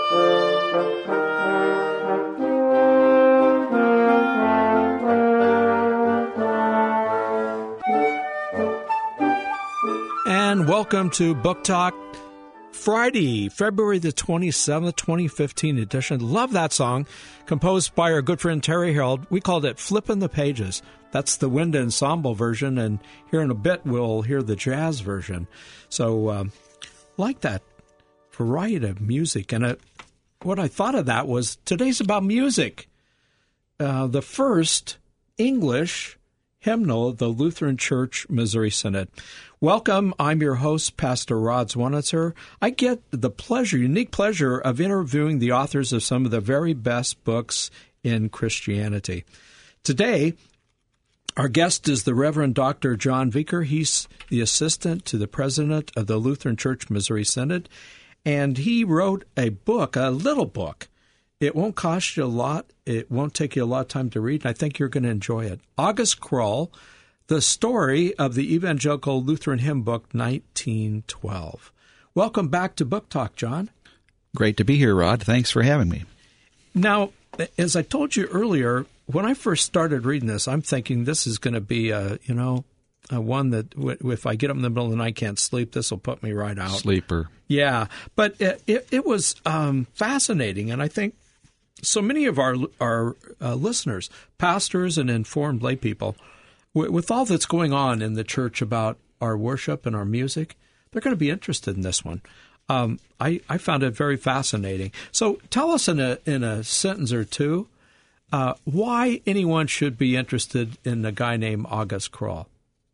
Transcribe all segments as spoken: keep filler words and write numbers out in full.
And welcome to Book Talk, Friday, February the twenty-seventh, twenty fifteen edition. Love that song, composed by our good friend Terry Harold. We called it Flippin' the Pages. That's the wind ensemble version, and here in a bit we'll hear the jazz version. So, um, like that variety of music. And uh, what I thought of that was today's about music. Uh, the first English hymnal of the Lutheran Church Missouri Synod. Welcome. I'm your host, Pastor Rod Zwonitzer. I get the pleasure, unique pleasure, of interviewing the authors of some of the very best books in Christianity. Today, our guest is the Reverend Doctor John Vicker. He's the assistant to the president of the Lutheran Church Missouri Synod, and he wrote a book, a little book. It won't cost you a lot. It won't take you a lot of time to read, and I think you're going to enjoy it. August Kroll, The Story of the Evangelical Lutheran Hymn Book, nineteen twelve. Welcome back to Book Talk, John. Great to be here, Rod. Thanks for having me. Now, as I told you earlier, when I first started reading this, I'm thinking this is going to be a, you know, a one that w- if I get up in the middle of the night, can't sleep, this will put me right out. Sleeper. Yeah, but it, it, it was um, fascinating, and I think so many of our our uh, listeners, pastors and informed lay people, w- with all that's going on in the church about our worship and our music, they're going to be interested in this one. Um, I, I found it very fascinating. So tell us in a in a sentence or two uh, why anyone should be interested in a guy named August Kroll.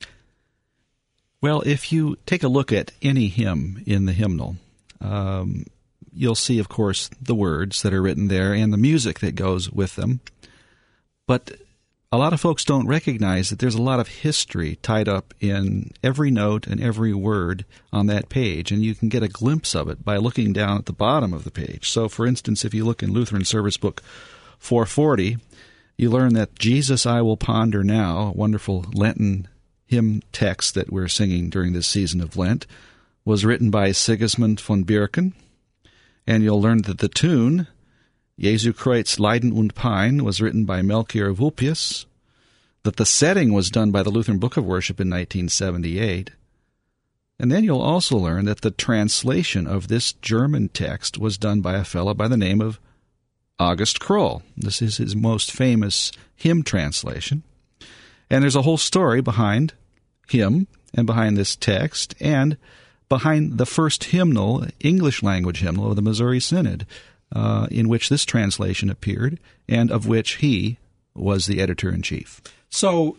Well, if you take a look at any hymn in the hymnal, um, you'll see, of course, the words that are written there and the music that goes with them. But a lot of folks don't recognize that there's a lot of history tied up in every note and every word on that page, and you can get a glimpse of it by looking down at the bottom of the page. So, for instance, if you look in Lutheran Service Book four forty, you learn that Jesus I Will Ponder Now, a wonderful Lenten hymn text that we're singing during this season of Lent, was written by Sigismund von Birken. And you'll learn that the tune, Jesu Kreuz Leiden und Pein, was written by Melchior Vulpius, that the setting was done by the Lutheran Book of Worship in nineteen seventy-eight. And then you'll also learn that the translation of this German text was done by a fellow by the name of August Kroll. This is his most famous hymn translation. And there's a whole story behind him and behind this text and behind the first hymnal, English-language hymnal of the Missouri Synod, uh, in which this translation appeared and of which he was the editor-in-chief. So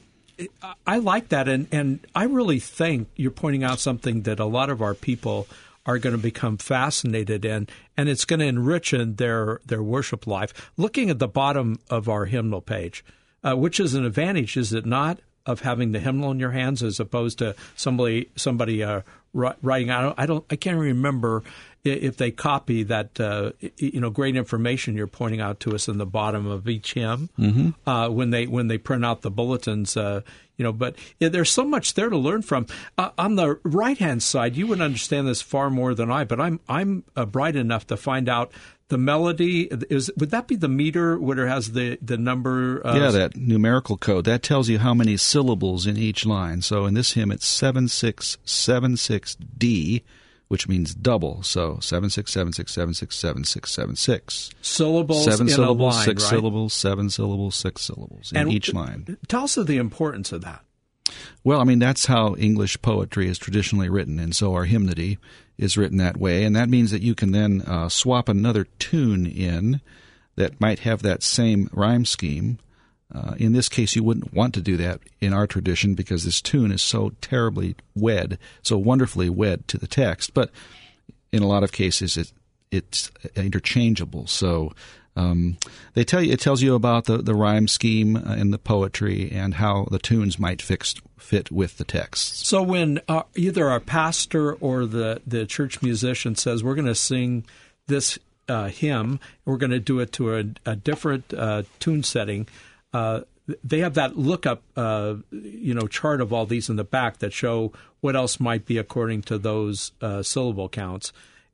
I like that, and, and I really think you're pointing out something that a lot of our people are going to become fascinated in, and it's going to enrich in their, their worship life. Looking at the bottom of our hymnal page, uh, which is an advantage, is it not, of having the hymnal in your hands as opposed to somebody somebody uh, writing. I don't, I don't, I can't remember if they copy that uh, you know great information you're pointing out to us in the bottom of each hymn mm-hmm. uh, when they when they print out the bulletins. Uh, you know, but yeah, there's so much there to learn from. Uh, on the right hand side, you would understand this far more than I, but I'm I'm uh, bright enough to find out. The melody, is would that be the meter where it has the, the number? Uh, yeah, that numerical code. That tells you how many syllables in each line. So in this hymn, it's seven six seven six D, which means double. So seven six seven six seven six seven six seven six. Syllables seven in syllables, a line, six right? syllables, seven syllables, six syllables in and each line. Tell us of the importance of that. Well, I mean, that's how English poetry is traditionally written, and so our hymnody is written that way, and that means that you can then uh, swap another tune in that might have that same rhyme scheme. Uh, in this case, you wouldn't want to do that in our tradition because this tune is so terribly wed, so wonderfully wed to the text, but in a lot of cases it it's interchangeable. So um, they tell you it tells you about the, the rhyme scheme and the poetry and how the tunes might fix, fit with the text. So when uh, either our pastor or the, the church musician says we're going to sing this uh, hymn, we're going to do it to a, a different uh, tune setting, uh, they have that lookup, uh, you know, chart of all these in the back that show what else might be according to those uh, syllable counts.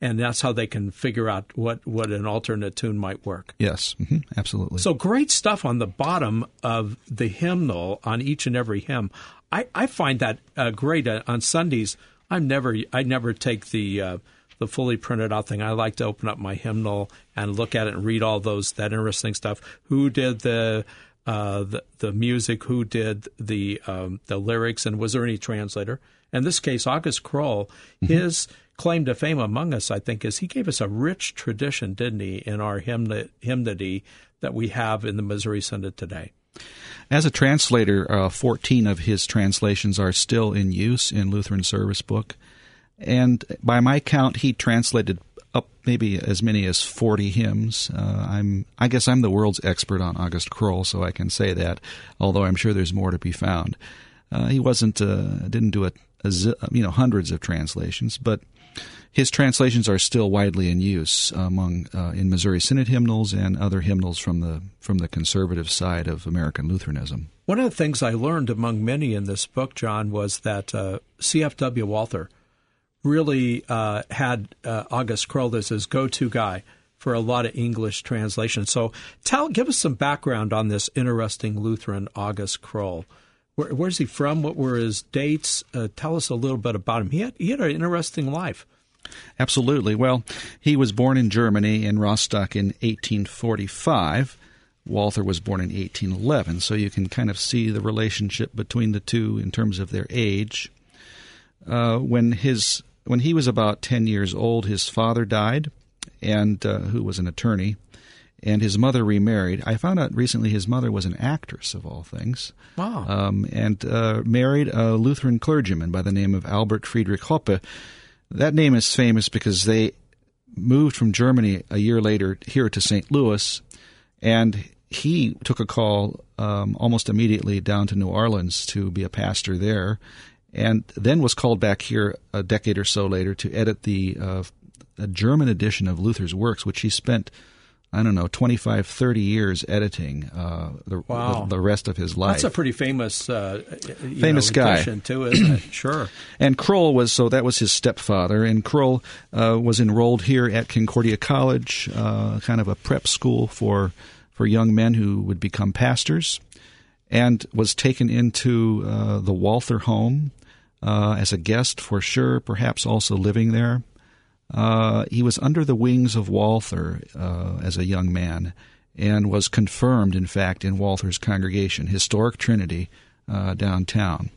and that's how they can figure out what, what an alternate tune might work. Yes, mm-hmm. Absolutely. So great stuff on the bottom of the hymnal on each and every hymn. I, I find that uh, great uh, on Sundays. I'm never I never take the uh, the fully printed out thing. I like to open up my hymnal and look at it and read all those that interesting stuff. Who did the uh, the, the music? Who did the um, the lyrics? And was there any translator? In this case, August Kroll, mm-hmm. his claim to fame among us, I think, is he gave us a rich tradition, didn't he, in our hymn- hymnody that we have in the Missouri Synod today. As a translator, uh, fourteen of his translations are still in use in Lutheran Service Book. And by my count, he translated up maybe as many as forty hymns. Uh, I'm, I guess I'm the world's expert on August Kroll, so I can say that, although I'm sure there's more to be found. Uh, he wasn't, uh, didn't do a, a, you know, hundreds of translations, but his translations are still widely in use among uh, in Missouri Synod hymnals and other hymnals from the from the conservative side of American Lutheranism. One of the things I learned among many in this book, John, was that uh, C F W Walther really uh, had uh, August Kroll as his go-to guy for a lot of English translations. So, tell, give us some background on this interesting Lutheran August Kroll. Where, where's he from? What were his dates? Uh, tell us a little bit about him. He had he had an interesting life. Absolutely. Well, he was born in Germany, in Rostock, in eighteen forty-five. Walther was born in eighteen eleven, so you can kind of see the relationship between the two in terms of their age. Uh, when his when he was about ten years old, his father died, and uh, who was an attorney, and his mother remarried. I found out recently his mother was an actress, of all things. Wow. Um, and uh, married a Lutheran clergyman by the name of Albert Friedrich Hoppe. That name is famous because they moved from Germany a year later here to Saint Louis, and he took a call um, almost immediately down to New Orleans to be a pastor there, and then was called back here a decade or so later to edit the uh, a German edition of Luther's works, which he spent, I don't know, twenty-five, thirty years editing uh, the, wow. the the rest of his life. That's a pretty famous uh, famous know, guy, too, isn't it? Sure. And Kroll was, so that was his stepfather, and Kroll uh, was enrolled here at Concordia College, uh, kind of a prep school for, for young men who would become pastors, and was taken into uh, the Walther home uh, as a guest for sure, perhaps also living there. Uh, he was under the wings of Walther uh, as a young man and was confirmed, in fact, in Walther's congregation, Historic Trinity, uh, downtown.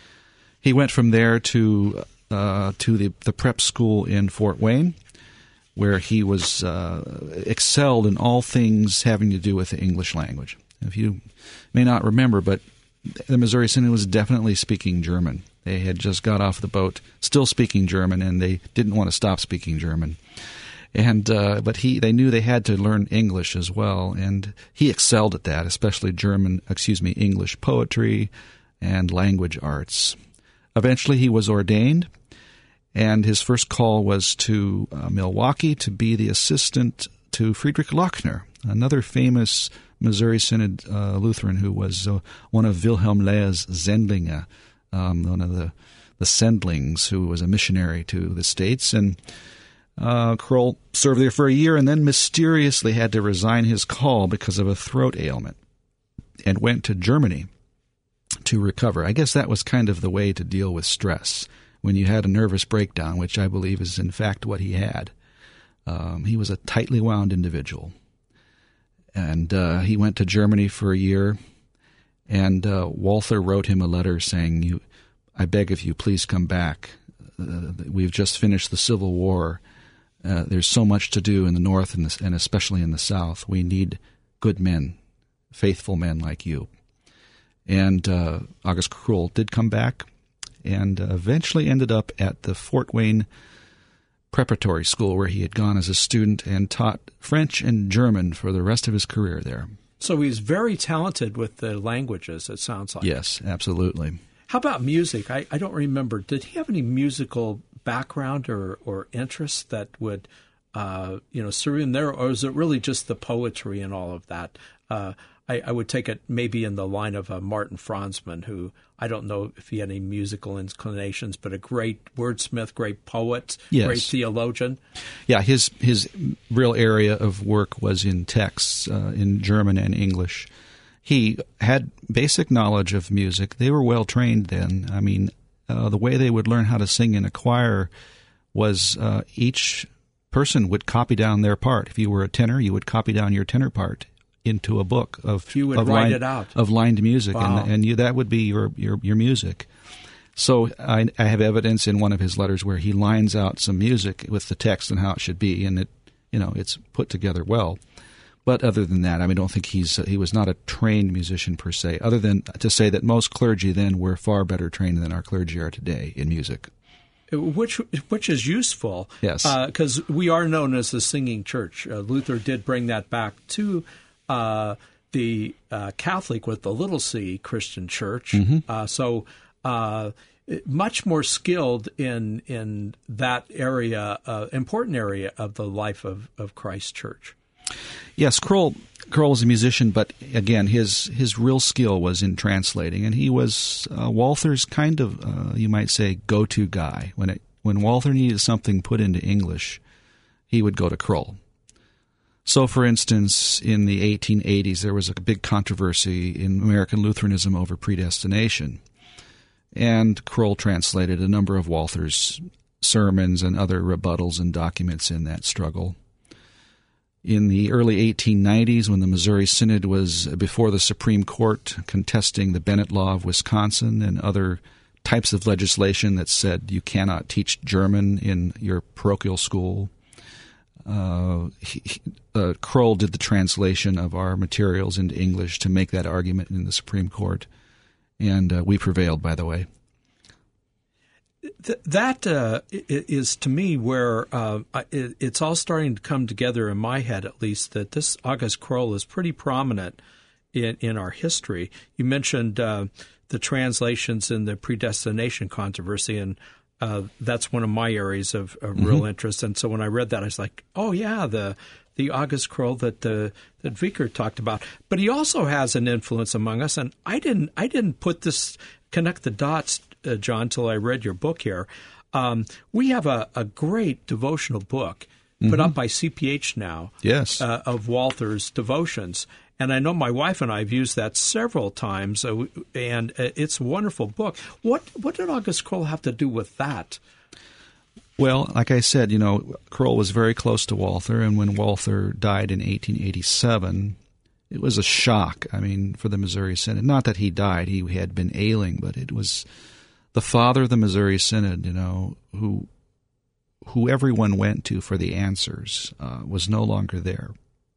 He went from there to uh, to the, the prep school in Fort Wayne, where he was uh, excelled in all things having to do with the English language. If you may not remember, but the Missouri Synod was definitely speaking German. They had just got off the boat, still speaking German, and they didn't want to stop speaking German. And uh, but he, they knew they had to learn English as well, and he excelled at that, especially German, excuse me, English poetry and language arts. Eventually, he was ordained, and his first call was to uh, Milwaukee to be the assistant to Friedrich Lochner, another famous Missouri Synod uh, Lutheran who was uh, one of Wilhelm Lehr's Sendlinge. Um, one of the, the Sendlings, who was a missionary to the States. And uh, Kroll served there for a year and then mysteriously had to resign his call because of a throat ailment and went to Germany to recover. I guess that was kind of the way to deal with stress when you had a nervous breakdown, which I believe is in fact what he had. Um, he was a tightly wound individual. And uh, he went to Germany for a year. And uh, Walther wrote him a letter saying, "You, I beg of you, please come back. Uh, we've just finished the Civil War. Uh, there's so much to do in the North and, the, and especially in the South. We need good men, faithful men like you." And uh, August Kroll did come back and uh, eventually ended up at the Fort Wayne Preparatory School, where he had gone as a student and taught French and German for the rest of his career there. So he's very talented with the languages, it sounds like. Yes, absolutely. How about music? I, I don't remember. Did he have any musical background or, or interests that would, uh, you know, serve him there? Or is it really just the poetry and all of that? Uh, I, I would take it maybe in the line of uh, Martin Franzmann, who I don't know if he had any musical inclinations, but a great wordsmith, great poet, yes. great theologian. Yeah, his his real area of work was in texts, uh, in German and English. He had basic knowledge of music. They were well trained then. I mean, uh, the way they would learn how to sing in a choir was uh, each person would copy down their part. If you were a tenor, you would copy down your tenor part into a book of you would of, write line, it out. of lined music, Wow. and and you, that would be your, your, your music. So I, I have evidence in one of his letters where he lines out some music with the text and how it should be, and it you know it's put together well. But other than that, I mean, I don't think he's he was not a trained musician per se. Other than to say that most clergy then were far better trained than our clergy are today in music. Which which is useful, yes, because uh, we are known as the singing church. Uh, Luther did bring that back to uh, the uh, Catholic with the little c Christian church. Mm-hmm. Uh, so uh, much more skilled in in that area, uh, important area of the life of, of Christ's church. Yes, Kroll Kroll was a musician, but again, his his real skill was in translating, and he was uh, Walther's kind of, uh, you might say, go-to guy. When it when Walther needed something put into English, he would go to Kroll. So, for instance, in the eighteen eighties, there was a big controversy in American Lutheranism over predestination, and Kroll translated a number of Walther's sermons and other rebuttals and documents in that struggle. In the early eighteen nineties, when the Missouri Synod was before the Supreme Court contesting the Bennett Law of Wisconsin and other types of legislation that said you cannot teach German in your parochial school, uh, he, uh, Kroll did the translation of our materials into English to make that argument in the Supreme Court, and uh, we prevailed, by the way. Th- that uh, is, to me, where uh, it, it's all starting to come together in my head, at least, that this August Kroll is pretty prominent in, in our history. You mentioned uh, the translations in the predestination controversy, and uh, that's one of my areas of, of mm-hmm. real interest. And so when I read that, I was like, oh, yeah, the the August Kroll that uh, that Vicar talked about. But he also has an influence among us, and I didn't I didn't put this connect the dots, uh, John, till I read your book here. Um, we have a, a great devotional book put mm-hmm. up by C P H now, yes, uh, of Walther's devotions. And I know my wife and I have used that several times, uh, and uh, it's a wonderful book. What what did August Kroll have to do with that? Well, like I said, you know, Kroll was very close to Walther, and when Walther died in eighteen eighty-seven, it was a shock, I mean, for the Missouri Synod. Not that he died, he had been ailing, but it was the father of the Missouri Synod, you know, who who everyone went to for the answers, uh, was no longer there.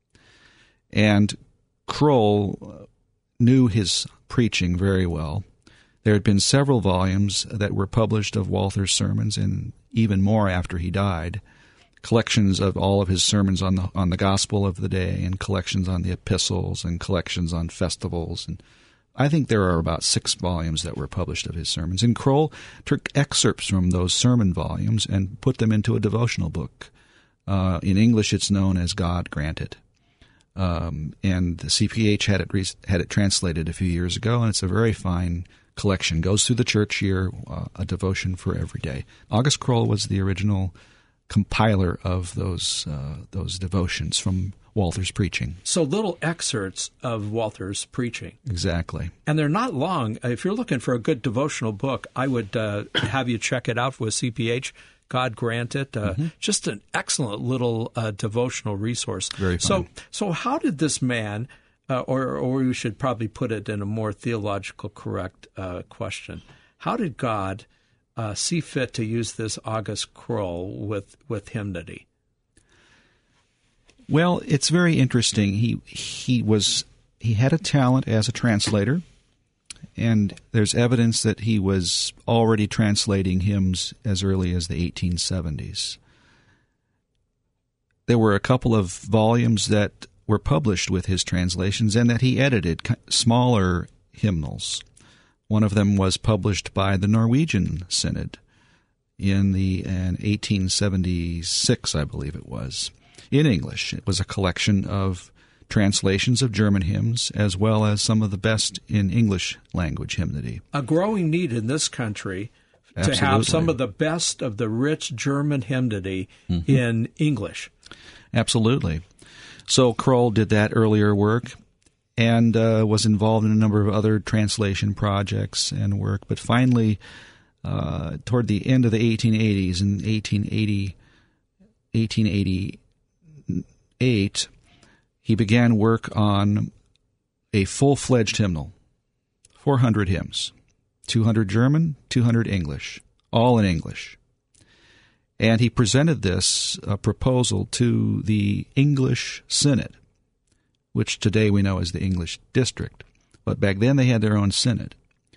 And Kroll knew his preaching very well. There had been several volumes that were published of Walther's sermons, and even more after he died, collections of all of his sermons on the on the gospel of the day, and collections on the epistles, and collections on festivals. And I think there are about six volumes that were published of his sermons. And Kroll took excerpts from those sermon volumes and put them into a devotional book. Uh, in English, it's known as God Grant It. Um, and the C P H had it re- had it translated a few years ago, and it's a very fine collection. Goes through the church year, uh, a devotion for every day. August Kroll was the original compiler of those uh, those devotions from Walther's preaching. So little excerpts of Walther's preaching. Exactly. And they're not long. If you're looking for a good devotional book, I would uh, have you check it out with C P H. God Grant It. Uh, mm-hmm. Just an excellent little uh, devotional resource. Very fun. So, so how did this man, uh, or or we should probably put it in a more theological correct uh, question, how did God uh, see fit to use this August Kroll with, with hymnody? Well, it's very interesting. He he was he had a talent as a translator. And there's evidence that he was already translating hymns as early as the eighteen seventies. There were a couple of volumes that were published with his translations and that he edited, smaller hymnals. One of them was published by the Norwegian Synod in the in eighteen seventy-six, I believe it was, in English. It was a collection of translations of German hymns, as well as some of the best in English language hymnody. A growing need in this country to Absolutely. have some of the best of the rich German hymnody mm-hmm. in English. Absolutely. So Kroll did that earlier work and uh, was involved in a number of other translation projects and work. But finally, uh, toward the end of the eighteen eighties, in eighteen eighty, eighteen eighty-eight, he began work on a full-fledged hymnal, four hundred hymns, two hundred German, two hundred English, all in English. And he presented this uh, proposal to the English Synod, which today we know as the English District. But back then they had their own synod.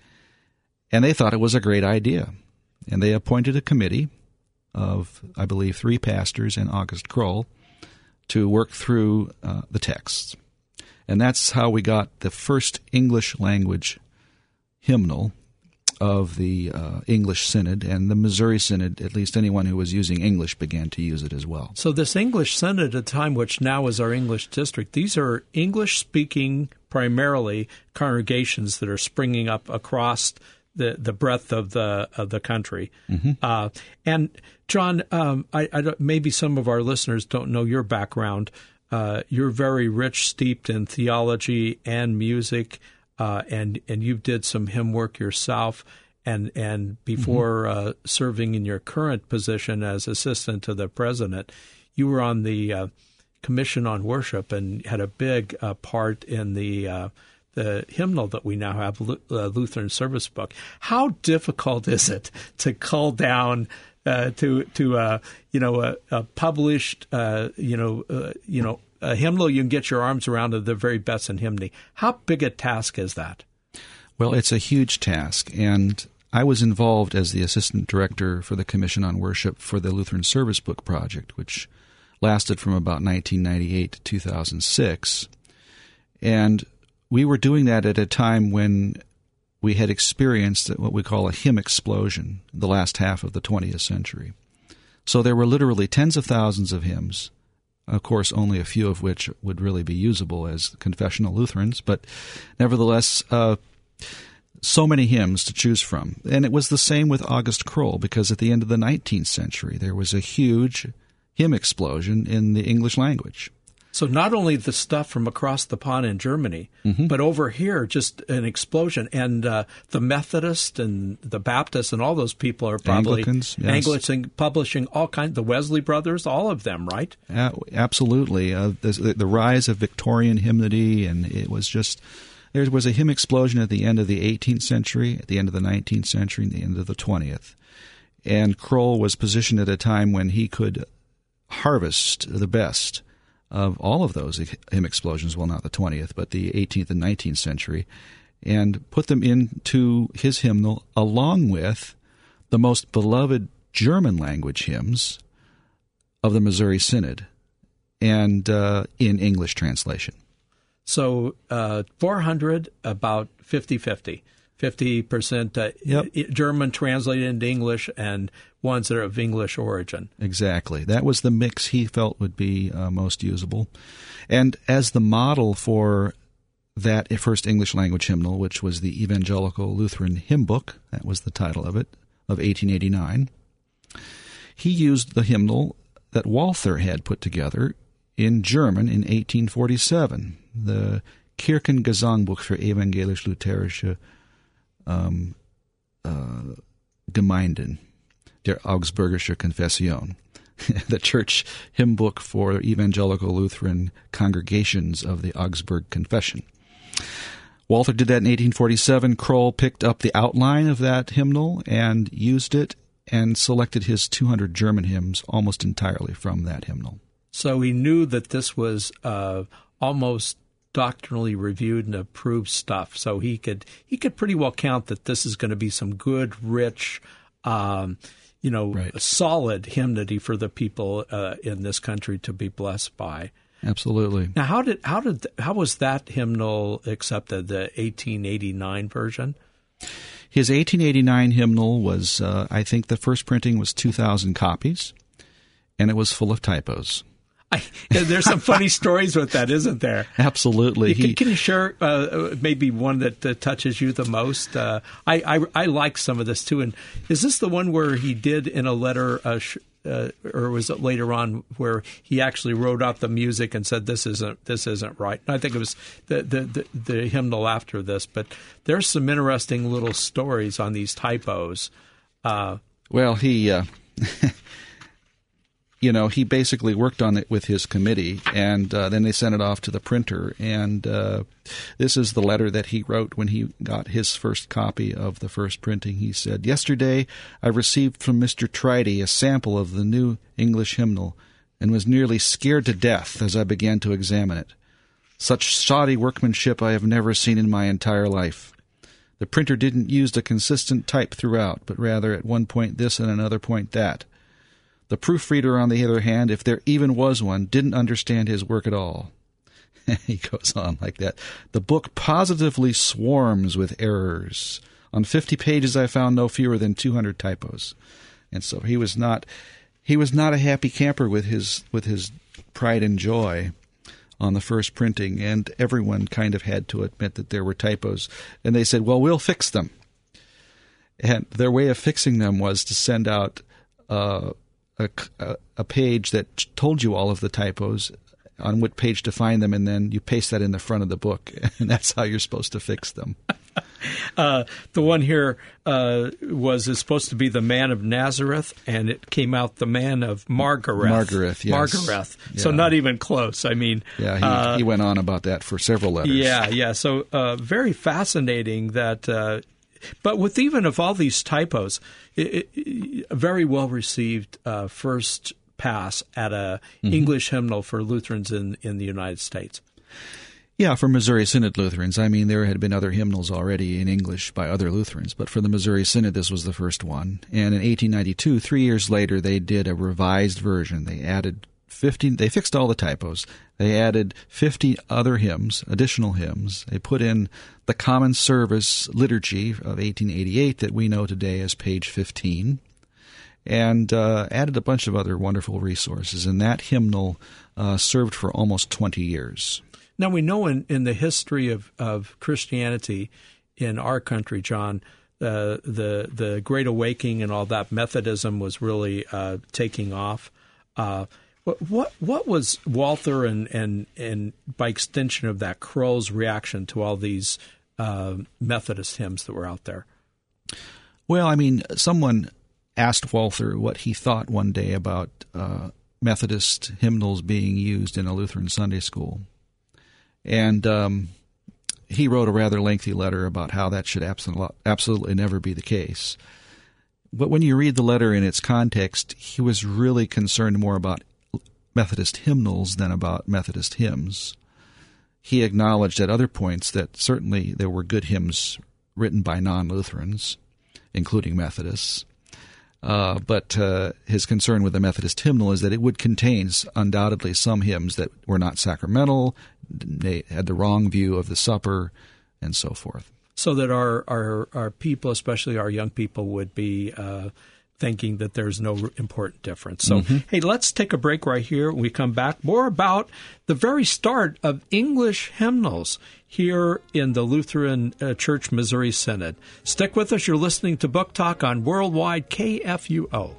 And they thought it was a great idea. And they appointed a committee of, I believe, three pastors and August Kroll to work through uh, the texts. And that's how we got the first English language hymnal of the uh, English Synod, and the Missouri Synod, at least anyone who was using English, began to use it as well. So this English Synod at the time, which now is our English district, these are English-speaking, primarily, congregations that are springing up across the, the breadth of the of the country. Mm-hmm. Uh, and, John, um, I, I don't, maybe some of our listeners don't know your background. Uh, you're very rich, steeped in theology and music. Uh, and and you did some hymn work yourself, and and before mm-hmm. uh, serving in your current position as assistant to the president, you were on the uh, Commission on Worship and had a big uh, part in the uh, the hymnal that we now have, uh, Lutheran Service Book. How difficult is it to cull down uh, to to uh, you know a, a published uh, you know uh, you know. a hymnal you can get your arms around of the very best in hymnody? How big a task is that? Well, it's a huge task, and I was involved as the assistant director for the Commission on Worship for the Lutheran Service Book Project, which lasted from about nineteen ninety-eight to two thousand six. And we were doing that at a time when we had experienced what we call a hymn explosion, the last half of the twentieth century. So there were literally tens of thousands of hymns, of course, only a few of which would really be usable as confessional Lutherans, but nevertheless, uh, so many hymns to choose from. And it was the same with August Kroll, because at the end of the nineteenth century, there was a huge hymn explosion in the English language. So not only the stuff from across the pond in Germany, mm-hmm. but over here, just an explosion. And uh, the Methodists and the Baptists and all those people are probably Anglicans, yes. Anglicans publishing all kinds, the Wesley brothers, all of them, right? Uh, absolutely. Uh, the, the rise of Victorian hymnody, and it was just, there was a hymn explosion at the end of the eighteenth century, at the end of the nineteenth century, and the end of the twentieth. And Kroll was positioned at a time when he could harvest the best of all of those hymn explosions, well, not the twentieth, but the eighteenth and nineteenth century, and put them into his hymnal along with the most beloved German language hymns of the Missouri Synod and uh, in English translation. So uh, four hundred, about fifty-fifty. fifty percent uh, yep. German translated into English and ones that are of English origin. Exactly. That was the mix he felt would be uh, most usable. And as the model for that first English language hymnal, which was the Evangelical Lutheran Hymn Book, that was the title of it, of eighteen eighty-nine, he used the hymnal that Walther had put together in German in eighteen forty-seven, the Kirchengesangbuch für evangelisch-lutherische Um, uh, Gemeinden, der Augsburgische Konfession, the church hymn book for evangelical Lutheran congregations of the Augsburg Confession. Walther did that in eighteen forty-seven. Kroll picked up the outline of that hymnal and used it and selected his two hundred German hymns almost entirely from that hymnal. So he knew that this was uh, almost doctrinally reviewed and approved stuff, so he could he could pretty well count that this is going to be some good, rich, um, you know, right. solid hymnody for the people uh, in this country to be blessed by. Absolutely. Now, how did how did how was that hymnal accepted? The eighteen eighty-nine version. His eighteen eighty-nine hymnal was, uh, I think, the first printing was two thousand copies, and it was full of typos. I, there's some funny stories with that, isn't there? Absolutely. Can, he, can you share uh, maybe one that uh, touches you the most? Uh, I, I I like some of this too. And is this the one where he did in a letter, uh, sh- uh, or was it later on where he actually wrote out the music and said this isn't this isn't right? I think it was the the, the the hymnal after this. But there's some interesting little stories on these typos. Uh, well, he. Uh... You know, he basically worked on it with his committee, and uh, then they sent it off to the printer. And uh, this is the letter that he wrote when he got his first copy of the first printing. He said, "Yesterday I received from Mister Tridy a sample of the new English hymnal and was nearly scared to death as I began to examine it. Such shoddy workmanship I have never seen in my entire life. The printer didn't use a consistent type throughout, but rather at one point this and another point that. The proofreader, on the other hand, if there even was one, didn't understand his work at all." He goes on like that. "The book positively swarms with errors. On fifty pages I found no fewer than two hundred typos." And so he was not he was not a happy camper with his with his pride and joy on the first printing, and everyone kind of had to admit that there were typos. And they said, "Well, we'll fix them." And their way of fixing them was to send out uh A, a page that told you all of the typos, on what page to find them, and then you paste that in the front of the book, and that's how you're supposed to fix them. uh, the one here uh, was is supposed to be the man of Nazareth, and it came out the man of Margareth. Margareth, yes. Margareth. Yeah. So not even close. I mean, yeah, he, uh, he went on about that for several letters. Yeah, yeah. So uh, very fascinating that. Uh, But with even of all these typos, it, it, a very well received uh, first pass at a mm-hmm. English hymnal for Lutherans in, in the United States. Yeah, for Missouri Synod Lutherans. I mean, there had been other hymnals already in English by other Lutherans, but for the Missouri Synod, this was the first one. And in eighteen ninety-two, three years later, they did a revised version. They added fifteen. They fixed all the typos. They added fifty other hymns, additional hymns. They put in the Common Service Liturgy of eighteen eighty-eight that we know today as page fifteen, and uh, added a bunch of other wonderful resources. And that hymnal uh, served for almost twenty years. Now, we know in, in the history of, of Christianity in our country, John, uh, the, the Great Awakening and all that, Methodism was really uh, taking off. Uh What what what was Walther and, and, and by extension of that, Crowell's reaction to all these uh, Methodist hymns that were out there? Well, I mean, someone asked Walther what he thought one day about uh, Methodist hymnals being used in a Lutheran Sunday school. And um, he wrote a rather lengthy letter about how that should absolutely, absolutely never be the case. But when you read the letter in its context, he was really concerned more about Methodist hymnals than about Methodist hymns. He acknowledged at other points that certainly there were good hymns written by non-Lutherans, including Methodists. Uh, but uh, his concern with the Methodist hymnal is that it would contain undoubtedly some hymns that were not sacramental, they had the wrong view of the supper, and so forth. So that our, our, our people, especially our young people, would be uh, thinking that there's no important difference. So, mm-hmm. Hey, let's take a break right here. When we come back, more about the very start of English hymnals here in the Lutheran uh, Church Missouri Synod. Stick with us. You're listening to Book Talk on Worldwide K F U O.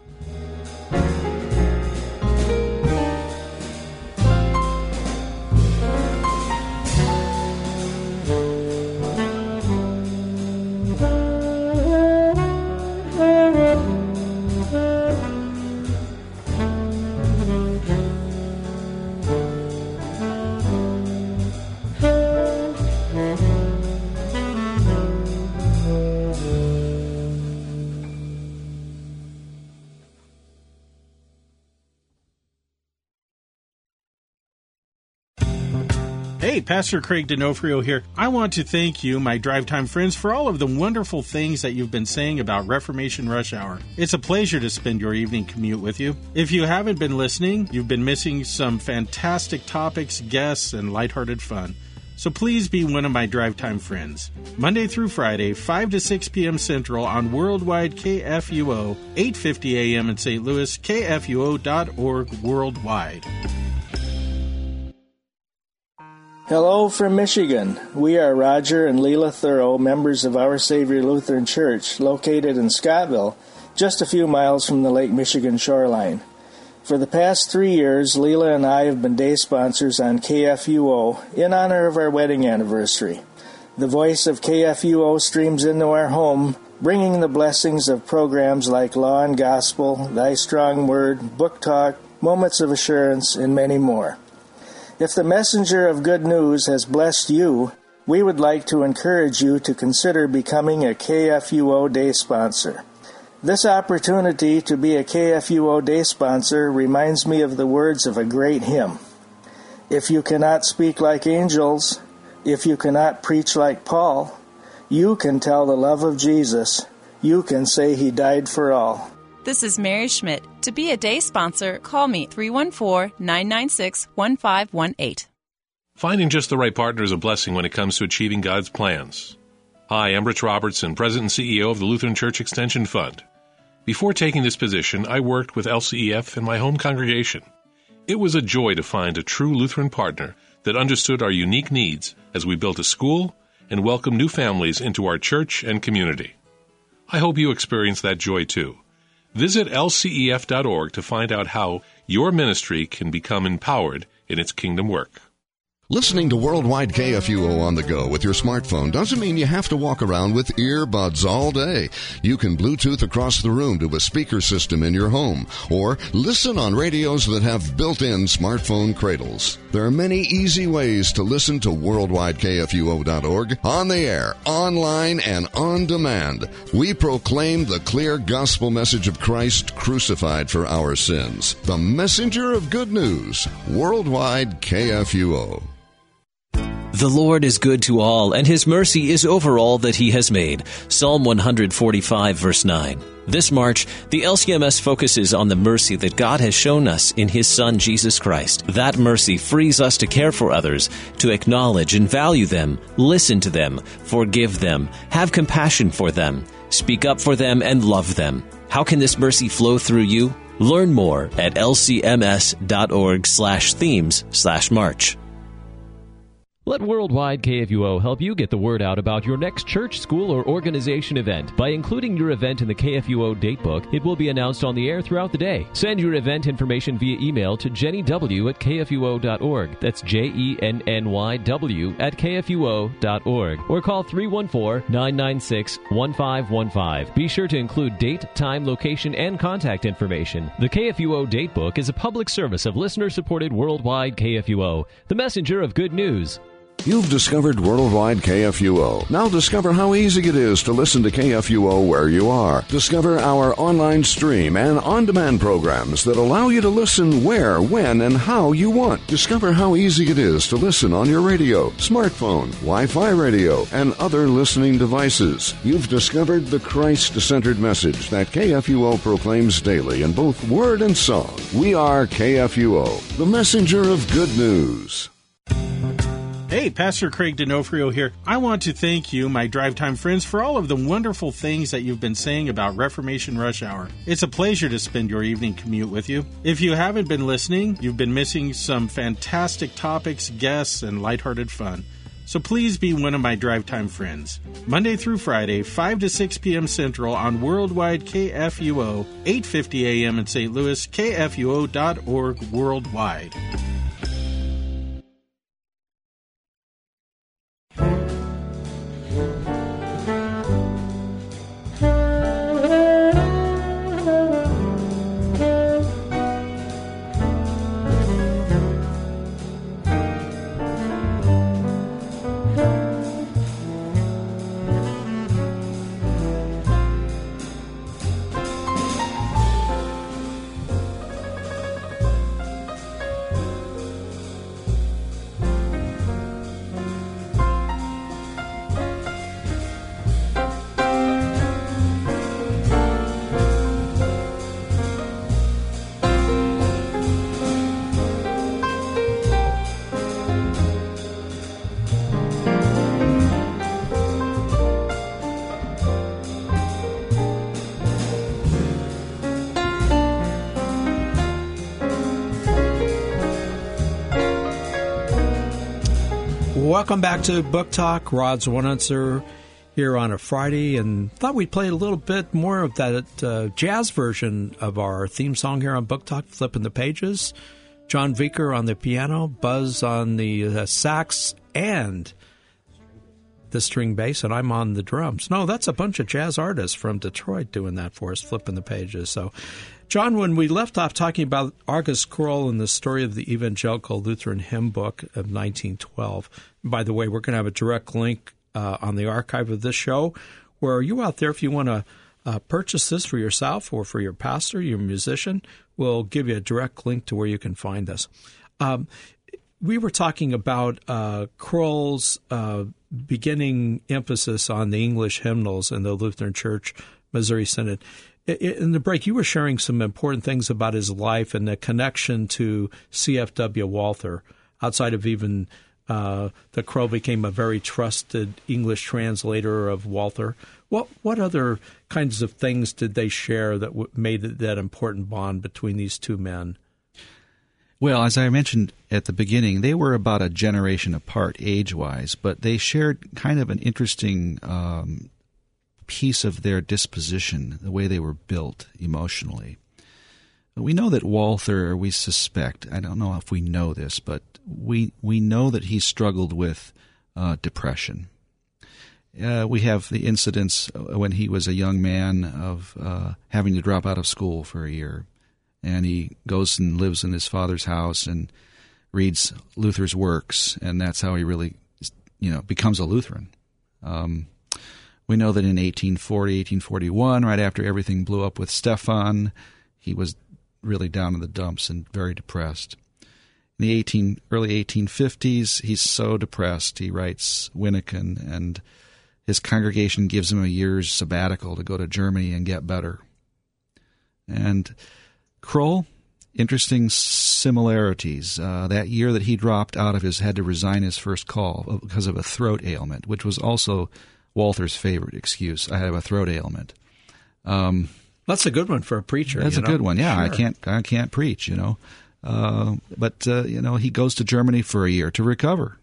Hey, Pastor Craig D'Onofrio here. I want to thank you, my Drive Time friends, for all of the wonderful things that you've been saying about Reformation Rush Hour. It's a pleasure to spend your evening commute with you. If you haven't been listening, you've been missing some fantastic topics, guests, and lighthearted fun. So please be one of my Drive Time friends. Monday through Friday, five to six p.m. Central on Worldwide K F U O, eight fifty a.m. in Saint Louis, K F U O dot org worldwide. Hello from Michigan. We are Roger and Leela Thorough, members of Our Savior Lutheran Church, located in Scottville, just a few miles from the Lake Michigan shoreline. For the past three years, Leela and I have been day sponsors on K F U O in honor of our wedding anniversary. The voice of K F U O streams into our home, bringing the blessings of programs like Law and Gospel, Thy Strong Word, Book Talk, Moments of Assurance, and many more. If the messenger of good news has blessed you, we would like to encourage you to consider becoming a K F U O day sponsor. This opportunity to be a K F U O day sponsor reminds me of the words of a great hymn. If you cannot speak like angels, if you cannot preach like Paul, you can tell the love of Jesus. You can say he died for all. This is Mary Schmidt. To be a day sponsor, call me three one four, nine nine six, one five one eight. Finding just the right partner is a blessing when it comes to achieving God's plans. Hi, I'm Rich Robertson, President and C E O of the Lutheran Church Extension Fund. Before taking this position, I worked with L C E F in my home congregation. It was a joy to find a true Lutheran partner that understood our unique needs as we built a school and welcomed new families into our church and community. I hope you experience that joy too. Visit L C E F dot org to find out how your ministry can become empowered in its kingdom work. Listening to Worldwide K F U O on the go with your smartphone doesn't mean you have to walk around with earbuds all day. You can Bluetooth across the room to a speaker system in your home, or listen on radios that have built-in smartphone cradles. There are many easy ways to listen to Worldwide K F U O dot org, on the air, online, and on demand. We proclaim the clear gospel message of Christ crucified for our sins. The messenger of good news, Worldwide K F U O. The Lord is good to all, and His mercy is over all that He has made. Psalm one forty-five, verse nine. This March, the L C M S focuses on the mercy that God has shown us in His Son, Jesus Christ. That mercy frees us to care for others, to acknowledge and value them, listen to them, forgive them, have compassion for them, speak up for them, and love them. How can this mercy flow through you? Learn more at lcms.org slash themes slash March. Let Worldwide K F U O help you get the word out about your next church, school, or organization event. By including your event in the K F U O datebook, it will be announced on the air throughout the day. Send your event information via email to jenny w at k f u o dot org. That's J E N N Y W at k f u o dot org. Or call three one four, nine nine six, one five one five. Be sure to include date, time, location, and contact information. The K F U O datebook is a public service of listener-supported Worldwide K F U O, the messenger of good news. You've discovered Worldwide K F U O. Now discover how easy it is to listen to K F U O where you are. Discover our online stream and on-demand programs that allow you to listen where, when, and how you want. Discover how easy it is to listen on your radio, smartphone, Wi-Fi radio, and other listening devices. You've discovered the Christ-centered message that K F U O proclaims daily in both word and song. We are K F U O, the messenger of good news. Hey, Pastor Craig D'Onofrio here. I want to thank you, my Drive Time friends, for all of the wonderful things that you've been saying about Reformation Rush Hour. It's a pleasure to spend your evening commute with you. If you haven't been listening, you've been missing some fantastic topics, guests, and lighthearted fun. So please be one of my Drive Time friends. Monday through Friday, five to six p.m. Central on Worldwide K F U O, eight fifty a.m. in Saint Louis, K F U O dot org worldwide. Welcome back to Book Talk. Rod's One Answer here on a Friday, and thought we'd play a little bit more of that uh, jazz version of our theme song here on Book Talk, Flipping the Pages. John Vicker on the piano, Buzz on the uh, sax, and the string bass, and I'm on the drums. No, that's a bunch of jazz artists from Detroit doing that for us, flipping the pages. So, John, when we left off talking about August Kroll and the story of the Evangelical Lutheran Hymn Book of nineteen twelve, by the way, we're going to have a direct link uh, on the archive of this show, where you out there, if you want to uh, purchase this for yourself or for your pastor, your musician, we'll give you a direct link to where you can find us. Um, we were talking about uh, Kroll's uh, beginning emphasis on the English hymnals in the Lutheran Church Missouri Synod. In the break, you were sharing some important things about his life and the connection to C F W Walther. Outside of even uh, that Kroll became a very trusted English translator of Walther. What what other kinds of things did they share that w- made that important bond between these two men? Well, as I mentioned at the beginning, they were about a generation apart age-wise, but they shared kind of an interesting um, piece of their disposition, the way they were built emotionally. We know that Walther, or we suspect, I don't know if we know this, but we we know that he struggled with uh, depression. Uh, we have the incidents when he was a young man of uh, having to drop out of school for a year. And he goes and lives in his father's house and reads Luther's works, and that's how he really, you know, becomes a Lutheran. Um, we know that in eighteen forty, eighteen forty-one, right after everything blew up with Stephan, he was really down in the dumps and very depressed. In the eighteen, early eighteen fifties, he's so depressed, he writes Winnekin, and his congregation gives him a year's sabbatical to go to Germany and get better. And Kroll, interesting similarities. Uh, that year that he dropped out of his, had to resign his first call because of a throat ailment, which was also Walther's favorite excuse. I have a throat ailment. Um, that's a good one for a preacher. That's you a know? good one. Yeah, Sure. I can't, I can't preach. You know, uh, but uh, you know, he goes to Germany for a year to recover.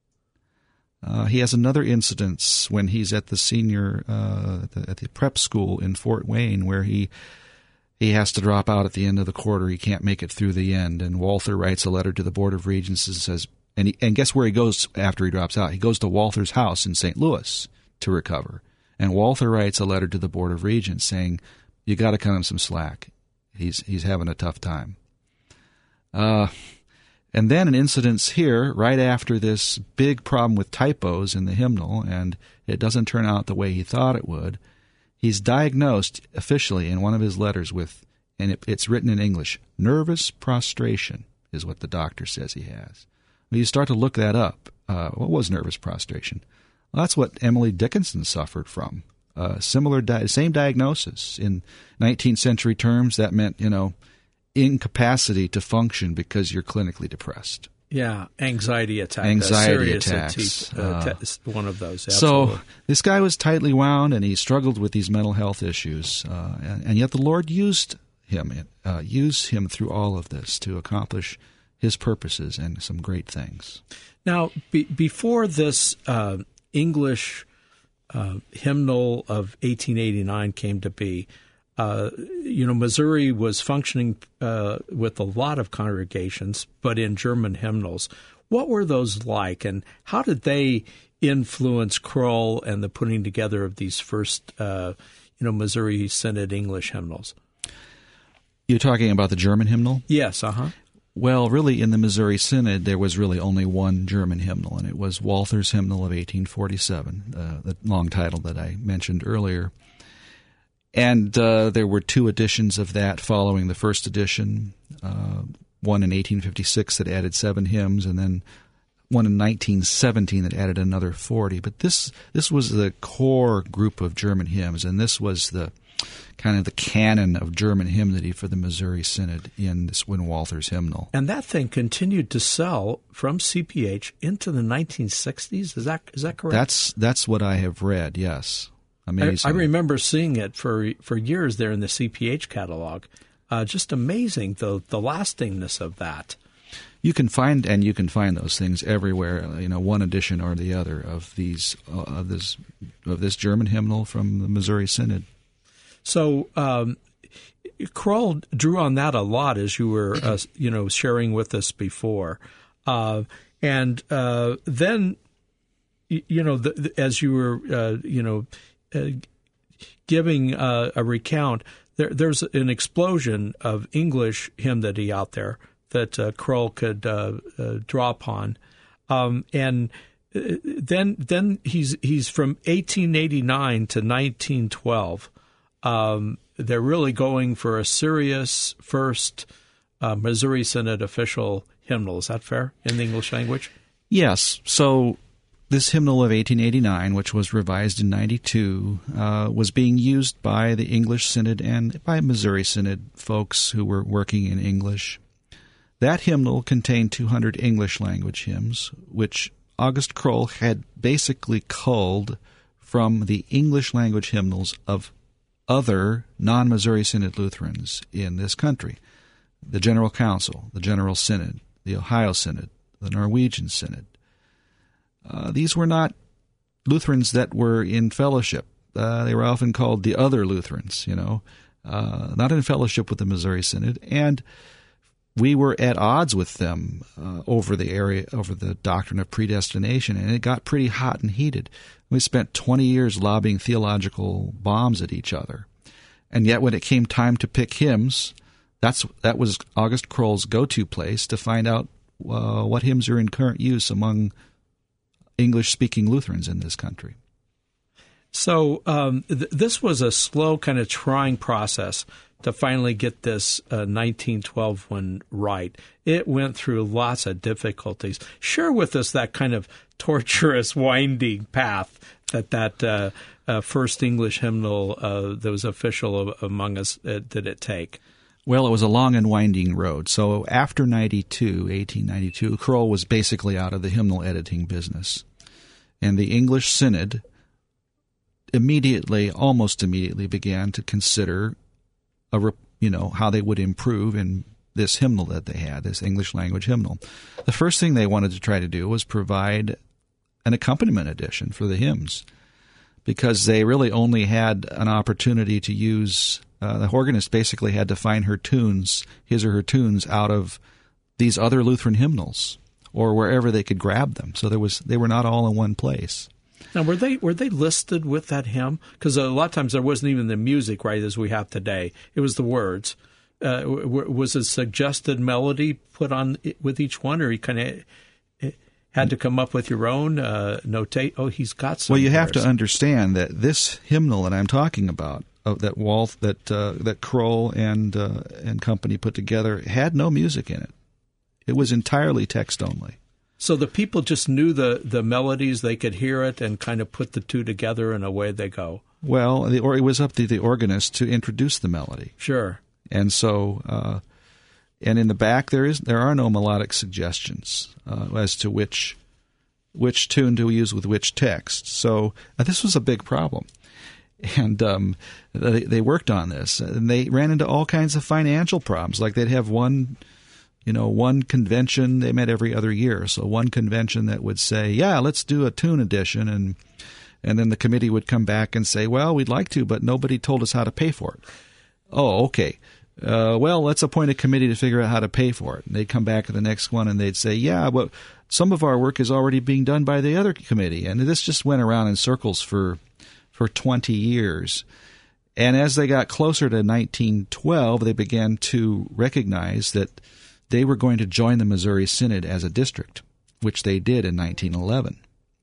Uh, he has another incident when he's at the senior uh, at, the, at the prep school in Fort Wayne, where he. He has to drop out at the end of the quarter. He can't make it through the end. And Walther writes a letter to the Board of Regents and says, and, he, and guess where he goes after he drops out? He goes to Walther's house in Saint Louis to recover. And Walther writes a letter to the Board of Regents saying, you got to cut him some slack. He's he's having a tough time. Uh, and then an incident's here right after this big problem with typos in the hymnal, and it doesn't turn out the way he thought it would. He's diagnosed officially in one of his letters with, and it, it's written in English, nervous prostration is what the doctor says he has. When you start to look that up, uh, what was nervous prostration? Well, that's what Emily Dickinson suffered from. Uh, similar, di- same diagnosis. In nineteenth century terms, that meant, you know, incapacity to function because you're clinically depressed. Yeah, anxiety attack. Anxiety uh, attacks. Te- uh, uh, te- one of those. Absolutely. So this guy was tightly wound, and he struggled with these mental health issues, uh, and, and yet the Lord used him, uh, used him through all of this to accomplish His purposes and some great things. Now, be- before this uh, English uh, hymnal of eighteen eighty-nine came to be, Uh, you know, Missouri was functioning uh, with a lot of congregations, but in German hymnals. What were those like, and how did they influence Kroll and the putting together of these first, uh, you know, Missouri Synod English hymnals? You're talking about the German hymnal? Yes, uh-huh. Well, really, in the Missouri Synod, there was really only one German hymnal, and it was Walther's hymnal of eighteen forty-seven, uh, the long title that I mentioned earlier. And uh, there were two editions of that following the first edition, uh, one in eighteen fifty-six that added seven hymns, and then one in nineteen seventeen that added another forty. But this this was the core group of German hymns, and this was the kind of the canon of German hymnody for the Missouri Synod in this Win Walther's hymnal. And that thing continued to sell from C P H into the nineteen sixties. Is that is that correct? That's that's what I have read. Yes. Amazing. I, I remember seeing it for for years there in the C P H catalog. Uh, just amazing, the the lastingness of that. You can find and you can find those things everywhere. You know, one edition or the other of these uh, of this of this German hymnal from the Missouri Synod. So um, Kroll drew on that a lot, as you were uh, you know sharing with us before, uh, and uh, then you know the, the, as you were uh, you know uh, giving uh, a recount, there, there's an explosion of English hymnody out there that uh, Kroll could uh, uh, draw upon, um, and then then he's he's from eighteen eighty-nine to nineteen twelve. Um, they're really going for a serious first uh, Missouri Synod official hymnal. Is that fair in the English language? Yes. So this hymnal of eighteen eighty-nine, which was revised in ninety-two, uh, was being used by the English Synod and by Missouri Synod folks who were working in English. That hymnal contained two hundred English language hymns, which August Kroll had basically culled from the English language hymnals of other non-Missouri Synod Lutherans in this country. The General Council, the General Synod, the Ohio Synod, the Norwegian Synod. Uh, these were not Lutherans that were in fellowship. Uh, they were often called the other Lutherans, you know, uh, not in fellowship with the Missouri Synod, and we were at odds with them uh, over the area, over the doctrine of predestination, and it got pretty hot and heated. We spent twenty years lobbing theological bombs at each other, and yet when it came time to pick hymns, that's that was August Kroll's go-to place to find out uh, what hymns are in current use among English-speaking Lutherans in this country. So um, th- this was a slow, kind of trying process to finally get this uh, nineteen twelve one right. It went through lots of difficulties. Share with us that kind of torturous, winding path that that uh, uh, first English hymnal uh, that was official among us uh, did it take? Well, it was a long and winding road. So after ninety-two, eighteen ninety-two, Kroll was basically out of the hymnal editing business. And the English Synod immediately, almost immediately, began to consider a, you know, how they would improve in this hymnal that they had, this English language hymnal. The first thing they wanted to try to do was provide an accompaniment edition for the hymns, because they really only had an opportunity to use, uh, the organist basically had to find her tunes, his or her tunes, out of these other Lutheran hymnals or wherever they could grab them. So there was they were not all in one place. Now, were they were they listed with that hymn? Because a lot of times there wasn't even the music, right, as we have today. It was the words. Uh, w- was a suggested melody put on with each one, or you kind of had to come up with your own uh, notate? Oh, he's got some. Well, you have verse. to understand that this hymnal that I'm talking about, uh, that Wal that uh, that Kroll and uh, and company put together, had no music in it. It was entirely text only. So the people just knew the, the melodies, they could hear it and kind of put the two together, and away they go. Well, the, or it was up to the organist to introduce the melody. Sure. And so, uh, and in the back there is there are no melodic suggestions uh, as to which which tune to use with which text. So uh, this was a big problem, and um, they, they worked on this, and they ran into all kinds of financial problems. Like they'd have one. You know, one convention, they met every other year. So one convention that would say, yeah, let's do a tune edition. And and then the committee would come back and say, well, we'd like to, but nobody told us how to pay for it. Oh, okay. Uh, well, let's appoint a committee to figure out how to pay for it. And they'd come back to the next one and they'd say, yeah, but some of our work is already being done by the other committee. And this just went around in circles for for twenty years. And as they got closer to nineteen twelve, they began to recognize that they were going to join the Missouri Synod as a district, which they did in nineteen eleven.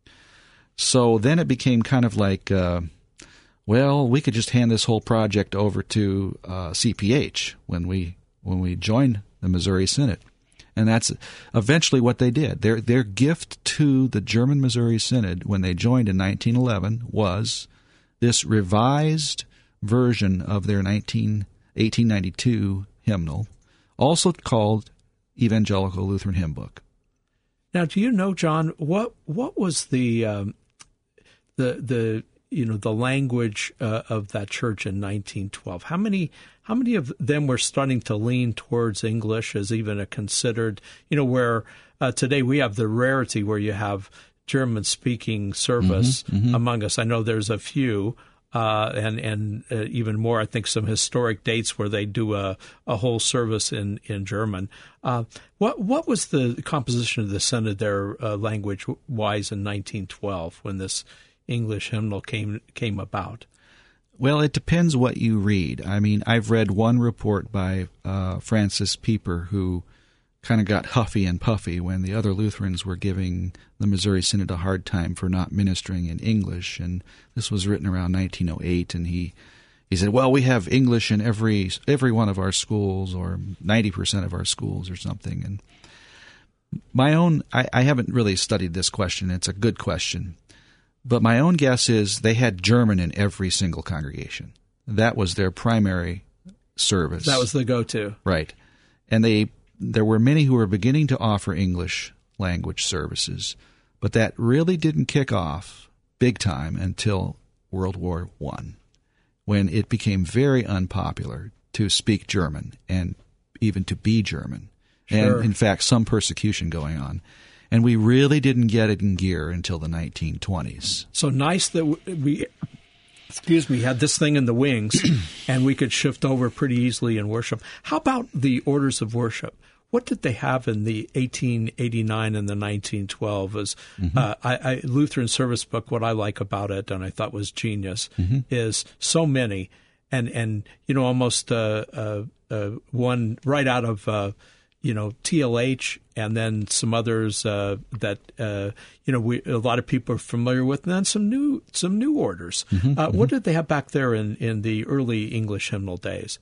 So then it became kind of like, uh, well, we could just hand this whole project over to uh, C P H when we when we join the Missouri Synod. And that's eventually what they did. Their their gift to the German Missouri Synod when they joined in nineteen eleven was this revised version of their eighteen ninety-two hymnal, also called Evangelical Lutheran Hymn Book. Now, do you know, John, what what was the um, the the you know, the language uh, of that church in nineteen twelve. How many how many of them were starting to lean towards English as even a considered, you know, where uh, today we have the rarity where you have German-speaking service mm-hmm, mm-hmm. among us. I know there's a few, uh, and and uh, even more, I think, some historic dates where they do a, a whole service in, in German. Uh, what what was the composition of the Synod there, uh, language-wise, in nineteen twelve when this English hymnal came came about? Well, it depends what you read. I mean, I've read one report by uh, Francis Pieper, who kind of got huffy and puffy when the other Lutherans were giving the Missouri Synod a hard time for not ministering in English. And this was written around nineteen oh eight, and he he said, well, we have English in every every one of our schools, or ninety percent of our schools or something. And my own, I, I haven't really studied this question. It's a good question. But my own guess is they had German in every single congregation. That was their primary service. That was the go-to. Right. And they there were many who were beginning to offer English language services, but that really didn't kick off big time until World War One, when it became very unpopular to speak German and even to be German. Sure. And, in fact, some persecution going on. And we really didn't get it in gear until the nineteen twenties. So nice that we, excuse me, had this thing in the wings, and we could shift over pretty easily in worship. How about the orders of worship? What did they have in the eighteen eighty-nine and the nineteen twelve? As mm-hmm. uh, I, I, Lutheran Service Book, what I like about it, and I thought was genius, mm-hmm. is so many, and and you know almost uh, uh, uh, one right out of uh, you know T L H, and then some others uh, that uh, you know we a lot of people are familiar with, and then some new some new orders. Mm-hmm. Uh, mm-hmm. What did they have back there in, in the early English hymnal days?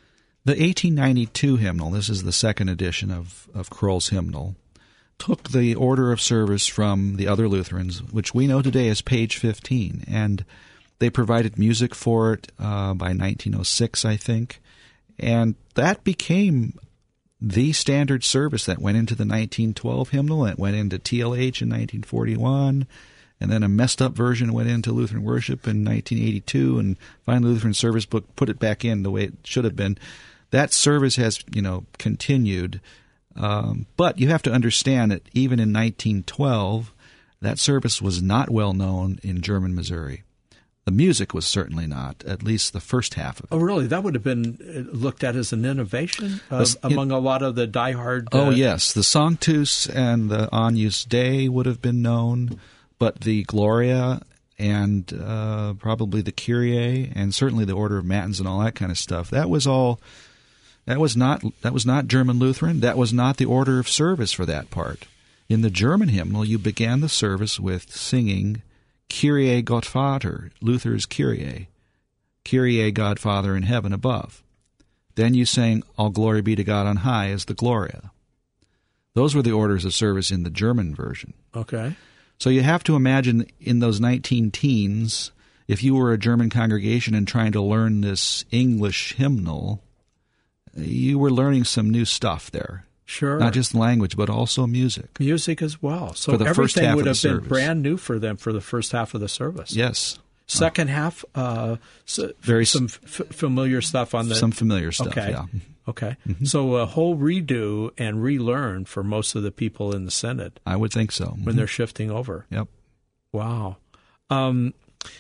The eighteen ninety-two hymnal, this is the second edition of, of Kroll's hymnal, took the order of service from the other Lutherans, which we know today as page fifteen, and they provided music for it uh, by nineteen oh six, I think, and that became the standard service that went into the nineteen twelve hymnal. It went into T L H in nineteen forty-one, and then a messed-up version went into Lutheran Worship in nineteen eighty-two, and finally Lutheran Service Book put it back in the way it should have been. That service has, you know, continued, um, but you have to understand that even in nineteen twelve, that service was not well known in German Missouri. The music was certainly not, at least the first half of it. Oh, really? That would have been looked at as an innovation uh, it, among a lot of the diehard... Uh... Oh, yes. The Sanctus and the Agnus Dei would have been known, but the Gloria and uh, probably the Kyrie and certainly the Order of Matins and all that kind of stuff, that was all... That was not that was not German Lutheran. That was not the order of service for that part. In the German hymnal, you began the service with singing Kyrie Gottvater, Luther's Kyrie, Kyrie Godfather in heaven above. Then you sang All Glory Be to God on High as the Gloria. Those were the orders of service in the German version. Okay. So you have to imagine in those nineteen teens, if you were a German congregation and trying to learn this English hymnal, you were learning some new stuff there. Sure. Not just language, but also music. Music as well. So for the everything first half would of have the been service. brand new for them for the first half of the service. Yes. Second uh, half, uh, so very some f- familiar stuff on the... Some familiar stuff, okay. yeah. Okay. Mm-hmm. So a whole redo and relearn for most of the people in the Synod. I would think so. When mm-hmm. they're shifting over. Yep. Wow. Um,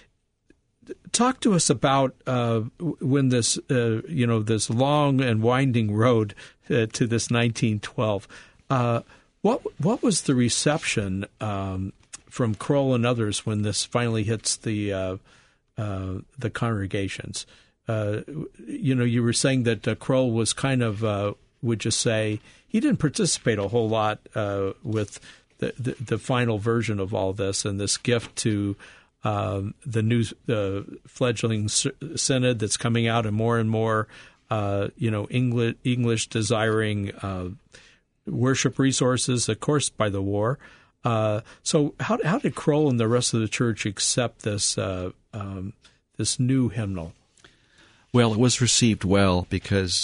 talk to us about uh, when this, uh, you know, this long and winding road uh, to this nineteen twelve. Uh, what what was the reception um, from Kroll and others when this finally hits the uh, uh, the congregations? Uh, you know, you were saying that uh, Kroll was kind of, uh, would just say, he didn't participate a whole lot uh, with the, the the final version of all this and this gift to Um, the new uh, fledgling synod that's coming out, and more and more, uh, you know, English, English desiring uh, worship resources, of course, by the war. Uh, so, how how did Kroll and the rest of the church accept this uh, um, this new hymnal? Well, it was received well because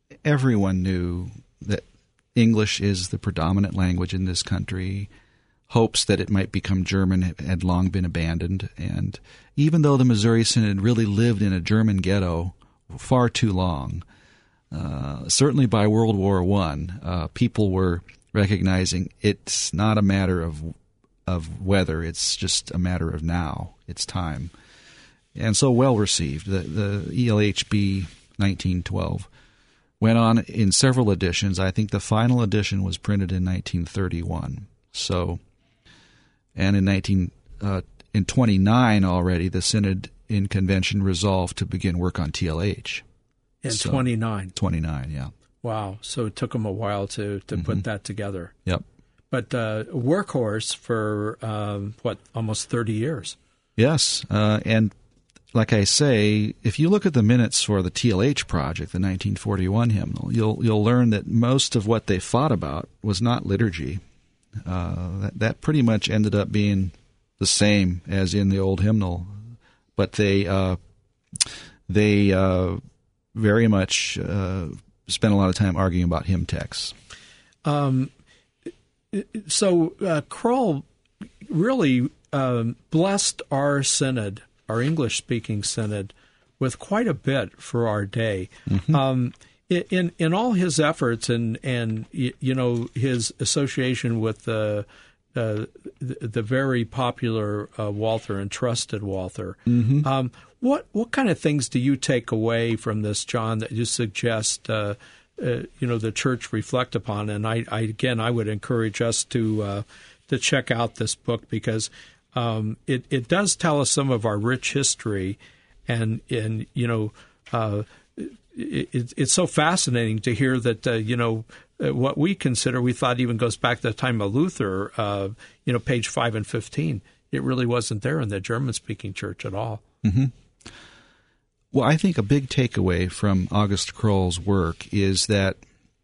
everyone knew that English is the predominant language in this country. hopes that it might become German had long been abandoned. And even though the Missouri Synod really lived in a German ghetto far too long, uh, certainly by World War One, uh, people were recognizing it's not a matter of of whether, it's just a matter of now. It's time. And so well received. The, the E L H B nineteen twelve went on in several editions. I think the final edition was printed in nineteen thirty-one. So, and in nineteen uh, in twenty-nine already, the Synod in Convention resolved to begin work on T L H. In so, twenty-nine. twenty-nine, yeah. Wow. So it took them a while to, to mm-hmm. put that together. Yep. But uh, workhorse for, um, what, almost thirty years. Yes. Uh, and like I say, if you look at the minutes for the T L H project, the nineteen forty-one hymnal, you'll you'll learn that most of what they fought about was not liturgy. Uh, that, that pretty much ended up being the same as in the old hymnal. But they, uh, they uh, very much uh, spent a lot of time arguing about hymn texts. Um. So uh, Kroll really um, blessed our synod, our English-speaking synod, with quite a bit for our day. Mm-hmm. Um, in in all his efforts and and you know his association with the uh, the, the very popular uh, Walther and trusted Walther. Mm-hmm. Um, what what kind of things do you take away from this, John, that you suggest? Uh, Uh, you know, the church reflect upon, and I, I again, I would encourage us to uh, to check out this book because um, it it does tell us some of our rich history, and and you know, uh, it, it's so fascinating to hear that uh, you know what we consider we thought even goes back to the time of Luther. Uh, you know, page five and fifteen, it really wasn't there in the German-speaking church at all. Mm-hmm. Well, I think a big takeaway from August Kroll's work is that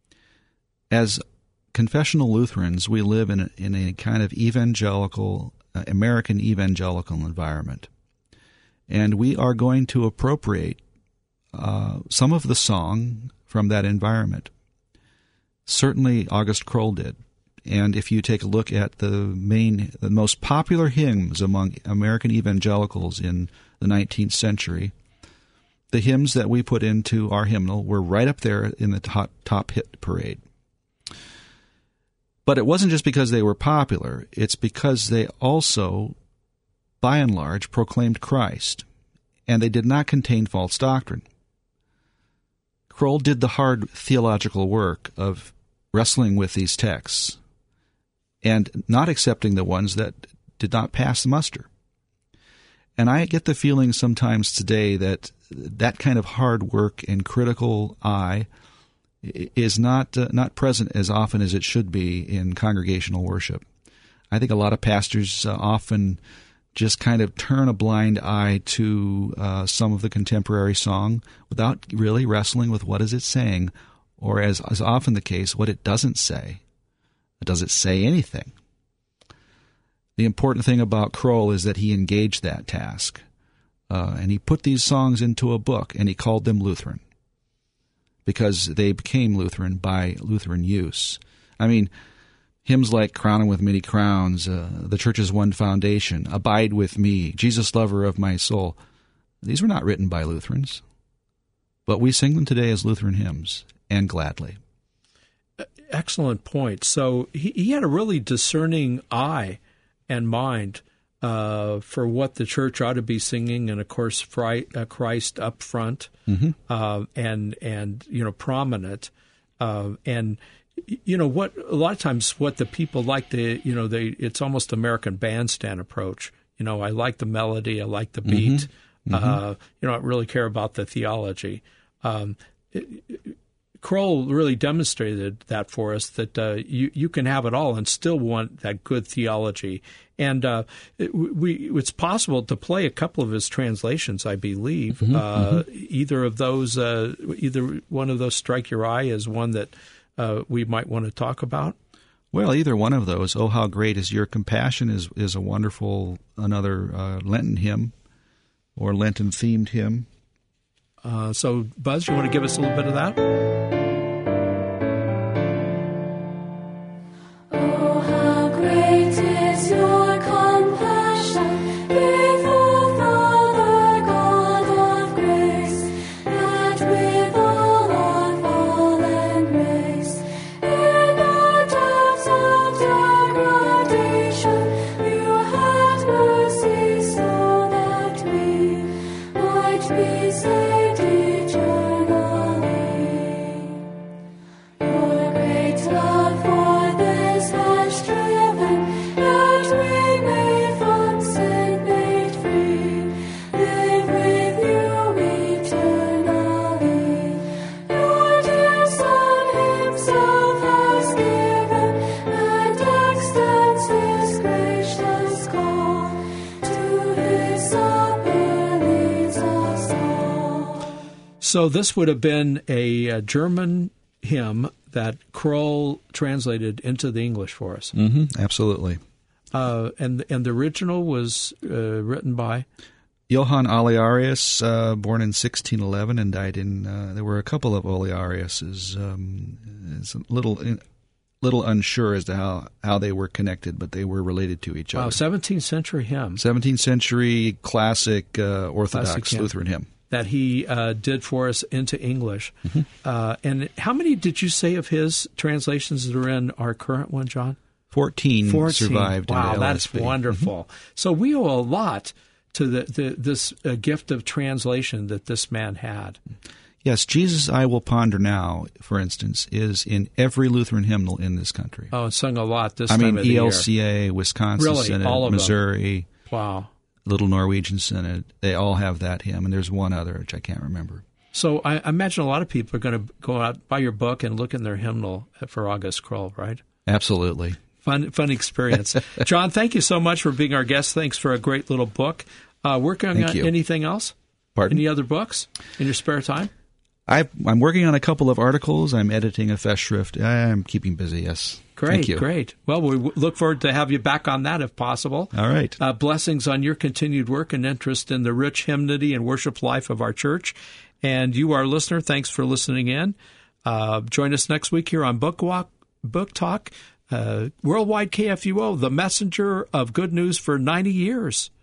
as confessional Lutherans, we live in a, in a kind of evangelical, uh, American evangelical environment. And we are going to appropriate uh, some of the song from that environment. Certainly August Kroll did. And if you take a look at the main, the most popular hymns among American evangelicals in the nineteenth century, the hymns that we put into our hymnal were right up there in the top, top hit parade. But it wasn't just because they were popular. It's because they also, by and large, proclaimed Christ, and they did not contain false doctrine. Kroll did the hard theological work of wrestling with these texts and not accepting the ones that did not pass muster. And I get the feeling sometimes today that that kind of hard work and critical eye is not uh, not present as often as it should be in congregational worship. I think a lot of pastors uh, often just kind of turn a blind eye to uh, some of the contemporary song without really wrestling with what is it saying, or as is often the case, what it doesn't say. Does it say anything? The important thing about Kroll is that he engaged that task, uh, and he put these songs into a book, and he called them Lutheran, because they became Lutheran by Lutheran use. I mean, hymns like Crowning with Many Crowns, uh, The Church's One Foundation, Abide with Me, Jesus Lover of My Soul, these were not written by Lutherans, but we sing them today as Lutheran hymns, and gladly. Excellent point. So he, he had a really discerning eye and mind uh, for what the church ought to be singing, and of course, fri- uh, Christ up front, mm-hmm. uh, and and you know prominent, uh, and you know what a lot of times what the people like to you know they it's almost American Bandstand approach. You know, I like the melody, I like the beat. Mm-hmm. Mm-hmm. Uh, you know, I really care about the theology. Um, it, it, Kroll really demonstrated that for us, that uh, you you can have it all and still want that good theology. And uh, it, we it's possible to play a couple of his translations, I believe. Mm-hmm, uh, mm-hmm. Either of those, uh, either one of those strike your eye as one that uh, we might want to talk about. Well, either one of those. Oh, how great is your compassion is is a wonderful another uh, Lenten hymn or Lenten themed hymn. Uh, so, Buzz, you want to give us a little bit of that? Oh, how great is So this would have been a, a German hymn that Kroll translated into the English for us. Mm-hmm, absolutely. Uh, and and the original was uh, written by? Johann Olearius, uh, born in sixteen eleven and died in, uh, there were a couple of Oleariuses. Um, it's a little little unsure as to how, how they were connected, but they were related to each wow, other. seventeenth century hymn. seventeenth century classic uh, Orthodox Classic hymn. Lutheran hymn. That he uh, did for us into English. Mm-hmm. Uh, and how many did you say of his translations that are in our current one, John? fourteen, fourteen survived. Wow, in that's wonderful. Mm-hmm. So we owe a lot to the, the this uh, gift of translation that this man had. Yes, Jesus I Will Ponder Now, for instance, is in every Lutheran hymnal in this country. Oh, and sung a lot this I time mean, of the E L C A, year. Wisconsin Really? Synod, All of Missouri. Them. Wow. Little Norwegian Synod. They all have that hymn, and there's one other which I can't remember. So I imagine a lot of people are going to go out, buy your book, and look in their hymnal for August Kroll, right? Absolutely. Fun, fun experience. John, thank you so much for being our guest. Thanks for a great little book. Uh, working Thank on you. anything else? Pardon? Any other books in your spare time? I, I'm working on a couple of articles. I'm editing a Festschrift. I'm keeping busy, yes. Great, Thank you. great. Well, we w- look forward to have you back on that if possible. All right. Uh, blessings on your continued work and interest in the rich hymnody and worship life of our church. And you, our listener, thanks for listening in. Uh, join us next week here on Book Walk, Book Talk, uh, Worldwide K F U O, the messenger of good news for ninety years.